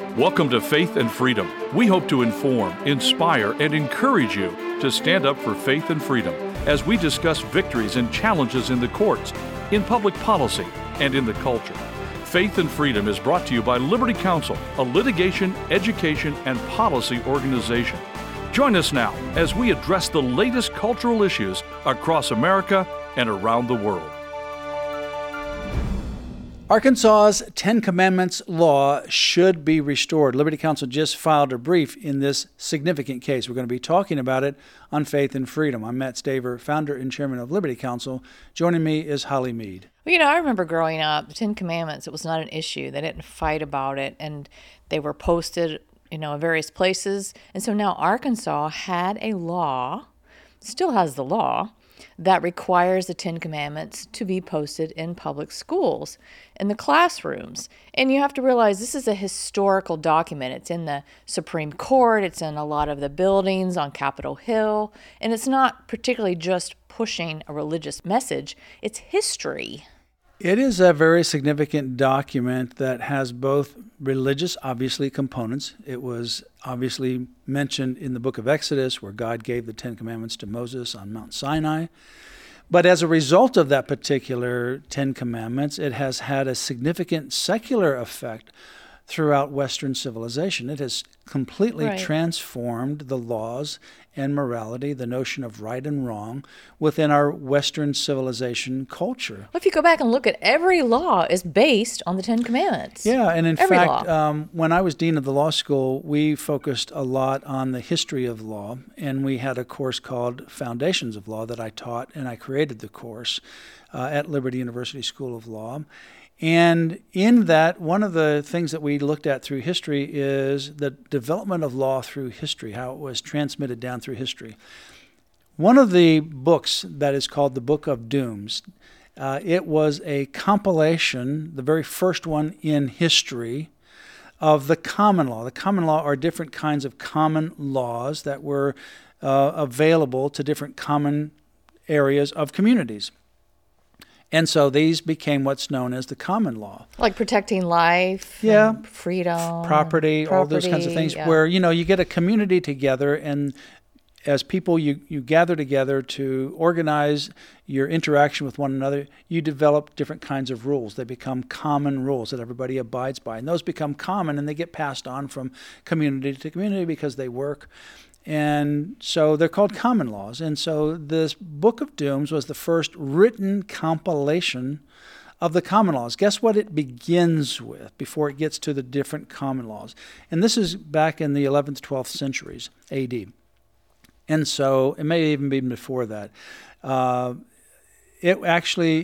Welcome to Faith and Freedom. We hope to inform, inspire, and encourage you to stand up for faith and freedom as we discuss victories and challenges in the courts, in public policy, and in the culture. Faith and Freedom is brought to you by Liberty Counsel, a litigation, education, and policy organization. Join us now as we address the latest cultural issues across America and around the world. Arkansas's Ten Commandments law should be restored. Liberty Counsel just filed a brief in this significant case. We're going to be talking about it on Faith and Freedom. I'm Matt Staver, founder and chairman of Liberty Counsel. Joining me is Holly Mead. Well, I remember growing up, the Ten Commandments, it was not an issue. They didn't fight about it, and they were posted, in various places. And so now Arkansas had a law, still has the law, that requires the Ten Commandments to be posted in public schools, in the classrooms. And you have to realize this is a historical document. It's in the Supreme Court, it's in a lot of the buildings on Capitol Hill, and it's not particularly just pushing a religious message, it's history. It is a very significant document that has both religious, obviously, components. It was obviously mentioned in the book of Exodus, where God gave the Ten Commandments to Moses on Mount Sinai. But as a result of that particular Ten Commandments, it has had a significant secular effect throughout Western civilization. It has completely transformed the laws and morality, the notion of right and wrong, within our Western civilization culture. Well, if you go back and look at every law is based on the Ten Commandments. Yeah, and in fact, when I was dean of the law school, we focused a lot on the history of law, and we had a course called Foundations of Law that I taught, and I created the course at Liberty University School of Law. And in that, one of the things that we looked at through history is the development of law through history, how it was transmitted down through history. One of the books that is called the Book of Dooms, it was a compilation, the very first one in history, of the common law. The common law are different kinds of common laws that were available to different common areas of communities. And so these became what's known as the common law. Like protecting life, freedom, property, all those kinds of things, where, you get a community together, and as people, you gather together to organize your interaction with one another, you develop different kinds of rules. They become common rules that everybody abides by. And those become common, and they get passed on from community to community because they work. And so they're called common laws. And so this Book of Dooms was the first written compilation of the common laws. Guess what it begins with before it gets to the different common laws? And this is back in the 11th, 12th centuries AD. And so it may even be before that. It actually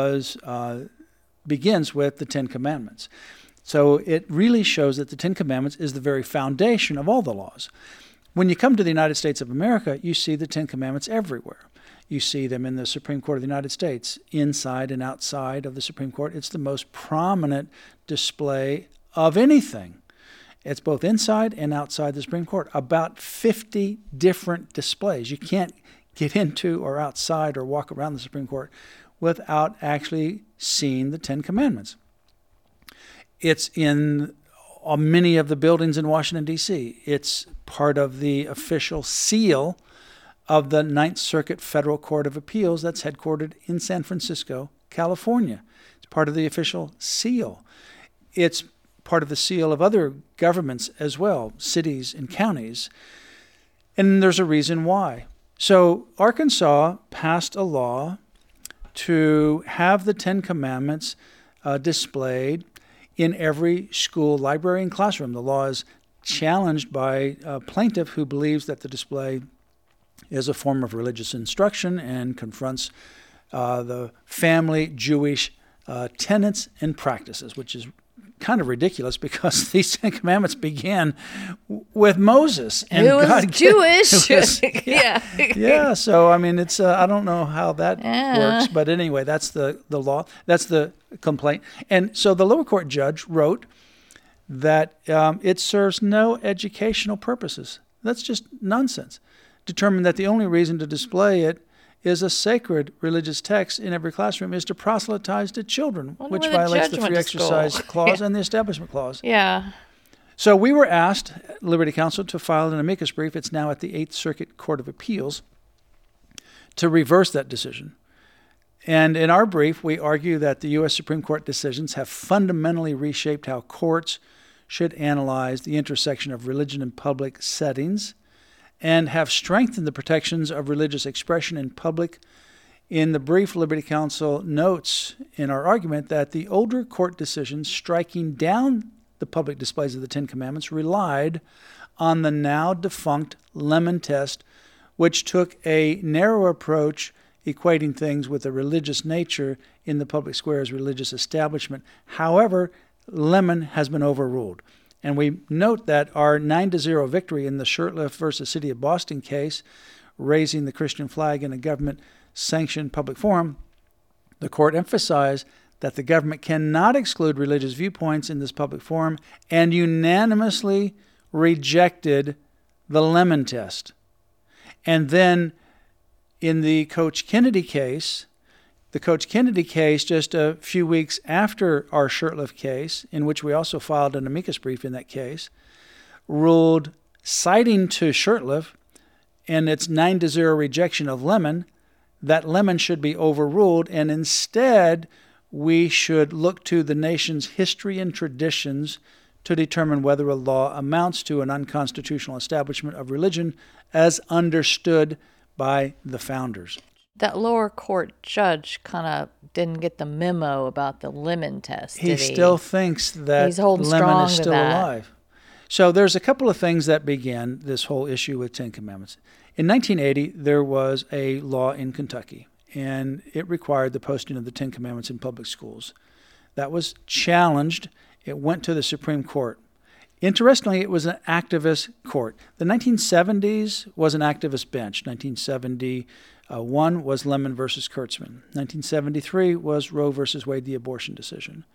begins with the Ten Commandments. So it really shows that the Ten Commandments is the very foundation of all the laws. When you come to the United States of America, you see the Ten Commandments everywhere. You see them in the Supreme Court of the United States, inside and outside of the Supreme Court. It's the most prominent display of anything. It's both inside and outside the Supreme Court. About 50 different displays. You can't get into or outside or walk around the Supreme Court without actually seeing the Ten Commandments. It's in many of the buildings in Washington, D.C. It's part of the official seal of the Ninth Circuit Federal Court of Appeals that's headquartered in San Francisco, California. It's part of the official seal. It's part of the seal of other governments as well, cities and counties. And there's a reason why. So Arkansas passed a law to have the Ten Commandments displayed in every school, library, and classroom. The law is challenged by a plaintiff who believes that the display is a form of religious instruction and confronts the family Jewish tenets and practices, which is kind of ridiculous because these Ten Commandments began with Moses. And who was Jewish. Yeah, so I mean, it's I don't know how that works, but anyway, that's the law. That's the complaint. And so the lower court judge wrote that it serves no educational purposes. That's just nonsense. Determined that the only reason to display it is a sacred religious text in every classroom is to proselytize to children, which violates the free exercise clause and the establishment clause. Yeah. So we were asked, Liberty Counsel, to file an amicus brief. It's now at the Eighth Circuit Court of Appeals to reverse that decision. And in our brief, we argue that the U.S. Supreme Court decisions have fundamentally reshaped how courts should analyze the intersection of religion in public settings and have strengthened the protections of religious expression in public. In the brief, Liberty Counsel notes in our argument that the older court decisions striking down the public displays of the Ten Commandments relied on the now defunct Lemon test, which took a narrow approach equating things with a religious nature in the public square as religious establishment. However, Lemon has been overruled. And we note that our 9-0 victory in the Shurtleff versus City of Boston case, raising the Christian flag in a government-sanctioned public forum, the court emphasized that the government cannot exclude religious viewpoints in this public forum and unanimously rejected the Lemon test. And then in the Coach Kennedy case, just a few weeks after our Shurtleff case, in which we also filed an amicus brief in that case, ruled, citing to Shurtleff and its 9-0 rejection of Lemon, that Lemon should be overruled, and instead we should look to the nation's history and traditions to determine whether a law amounts to an unconstitutional establishment of religion as understood by the founders. That lower court judge kind of didn't get the memo about the Lemon test, did he? Still thinks that Lemon is still alive. So there's a couple of things that began this whole issue with Ten Commandments. In 1980, there was a law in Kentucky, and it required the posting of the Ten Commandments in public schools. That was challenged. It went to the Supreme Court. Interestingly, it was an activist court. The 1970s was an activist bench. 1971 was Lemon versus Kurtzman. 1973 was Roe versus Wade, the abortion decision.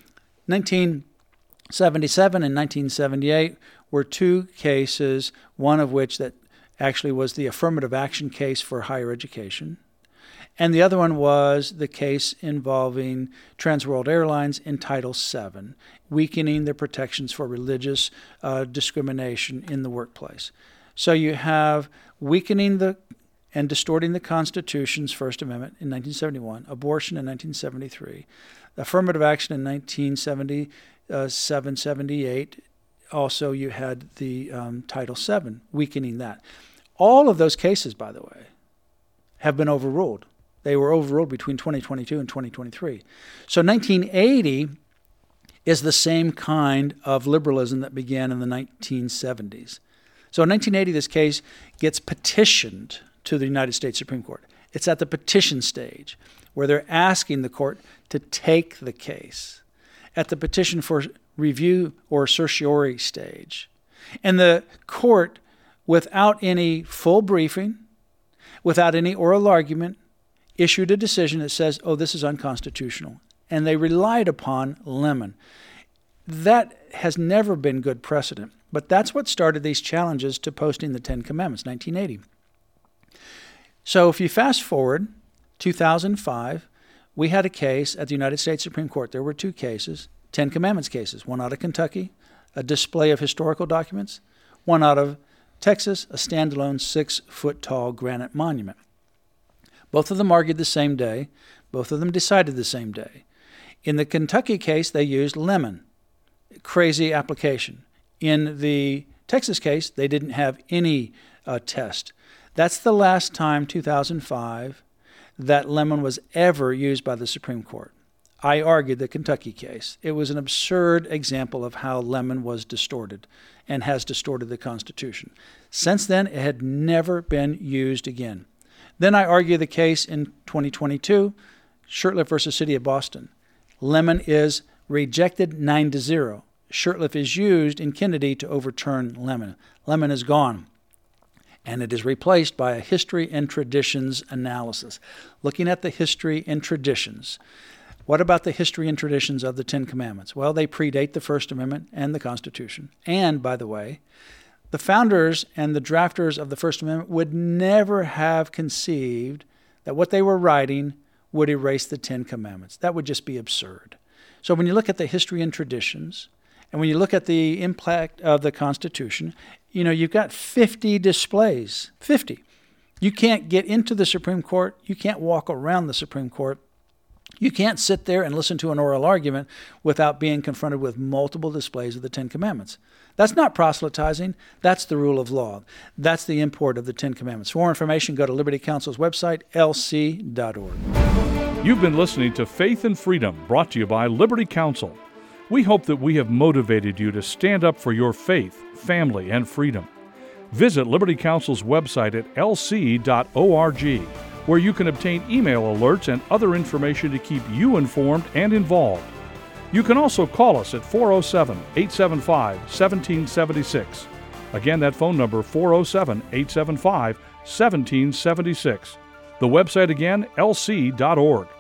1977 and 1978 were two cases, one of which that actually was the affirmative action case for higher education. And the other one was the case involving Trans World Airlines in Title VII, weakening the protections for religious discrimination in the workplace. So you have weakening and distorting the Constitution's First Amendment in 1971, abortion in 1973, affirmative action in 1977, 78. Also, you had the Title VII, weakening that. All of those cases, by the way, have been overruled. They were overruled between 2022 and 2023. So 1980 is the same kind of liberalism that began in the 1970s. So in 1980, this case gets petitioned to the United States Supreme Court. It's at the petition stage where they're asking the court to take the case. At the petition for review or certiorari stage. And the court, without any full briefing, without any oral argument, issued a decision that says, oh, this is unconstitutional. And they relied upon Lemon. That has never been good precedent. But that's what started these challenges to posting the Ten Commandments, 1980. So if you fast forward, 2005, we had a case at the United States Supreme Court. There were two cases, Ten Commandments cases, one out of Kentucky, a display of historical documents, one out of Texas, a standalone 6-foot-tall granite monument. Both of them argued the same day. Both of them decided the same day. In the Kentucky case, they used Lemon. Crazy application. In the Texas case, they didn't have any test. That's the last time, 2005, that Lemon was ever used by the Supreme Court. I argued the Kentucky case. It was an absurd example of how Lemon was distorted and has distorted the Constitution. Since then, it had never been used again. Then I argue the case in 2022, Shurtleff versus City of Boston. Lemon is rejected 9-0. Shurtleff is used in Kennedy to overturn Lemon. Lemon is gone. And it is replaced by a history and traditions analysis. Looking at the history and traditions. What about the history and traditions of the Ten Commandments? Well, they predate the First Amendment and the Constitution. And, by the way, the founders and the drafters of the First Amendment would never have conceived that what they were writing would erase the Ten Commandments. That would just be absurd. So when you look at the history and traditions And when you look at the impact of the Constitution, you've got 50 displays. 50. You can't get into the Supreme Court. You can't walk around the Supreme Court. You can't sit there and listen to an oral argument without being confronted with multiple displays of the Ten Commandments. That's not proselytizing. That's the rule of law. That's the import of the Ten Commandments. For more information, go to Liberty Counsel's website, lc.org. You've been listening to Faith and Freedom, brought to you by Liberty Counsel. We hope that we have motivated you to stand up for your faith, family, and freedom. Visit Liberty Counsel's website at lc.org, where you can obtain email alerts and other information to keep you informed and involved. You can also call us at 407-875-1776. Again, that phone number, 407-875-1776. The website again, lc.org.